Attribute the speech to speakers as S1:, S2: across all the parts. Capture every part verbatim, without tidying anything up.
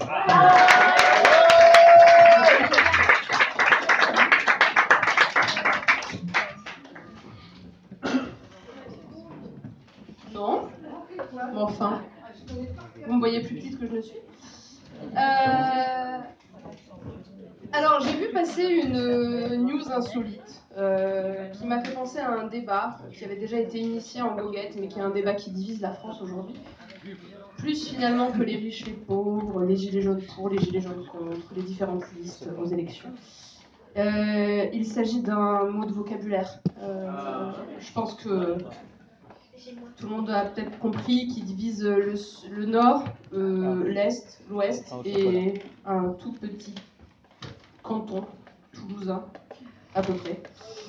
S1: Non. Bon, enfin, vous me voyez plus petite que je ne suis. Euh... Alors, j'ai vu passer une news insolite euh, qui m'a fait penser à un débat qui avait déjà été initié en goguette, mais qui est un débat qui divise la France aujourd'hui. Plus finalement que les riches, les pauvres, les gilets jaunes pour, les gilets jaunes contre, les différentes listes aux élections. Euh, il s'agit d'un mot de vocabulaire. Euh, je pense que tout le monde a peut-être compris qu'il divise le, le nord, euh, l'est, l'ouest et un tout petit canton toulousain, à peu près.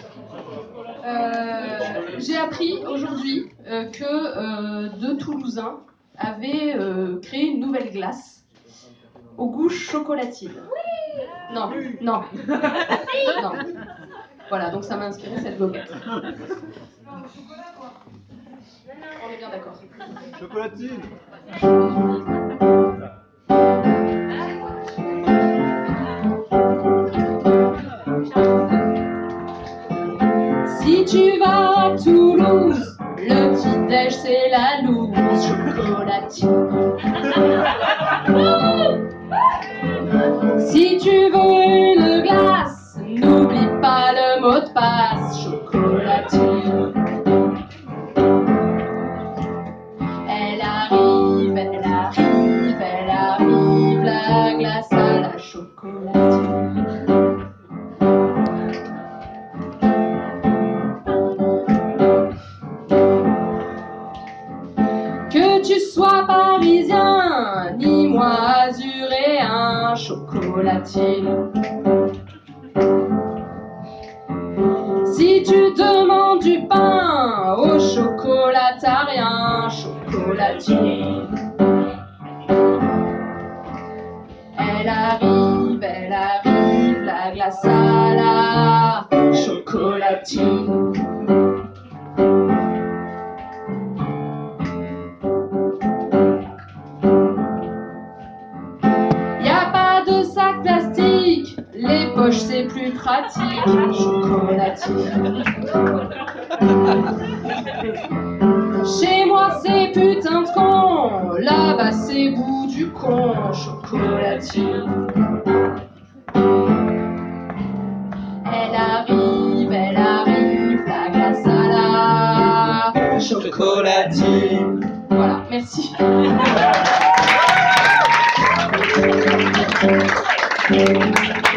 S1: Euh, j'ai appris aujourd'hui euh, que euh, deux Toulousains avaient euh, créé une nouvelle glace au goût chocolatine. Non, non, non. Voilà, donc ça m'a inspiré cette goguette. On est bien d'accord.
S2: Chocolatine.
S1: Si tu vas à Toulouse, le petit-déj c'est la loose chocolatine. Si tu veux une glace, n'oublie pas le mot de passe chocolatine. Elle arrive, elle arrive, elle arrive, la glace à la chocolatine. Que tu sois parisien, ni moi azuréen, chocolatine. Si tu demandes du pain au chocolatarien, chocolatine. Elle arrive, elle arrive, la glace à la chocolatine. Y'a pas de sac plastique, les poches c'est plus pratique, chocolatine. Chez moi c'est putain de con, là-bas c'est bout du con, chocolatine. Elle arrive, elle arrive, la glace à la chocolatine. Voilà, merci. Thank you.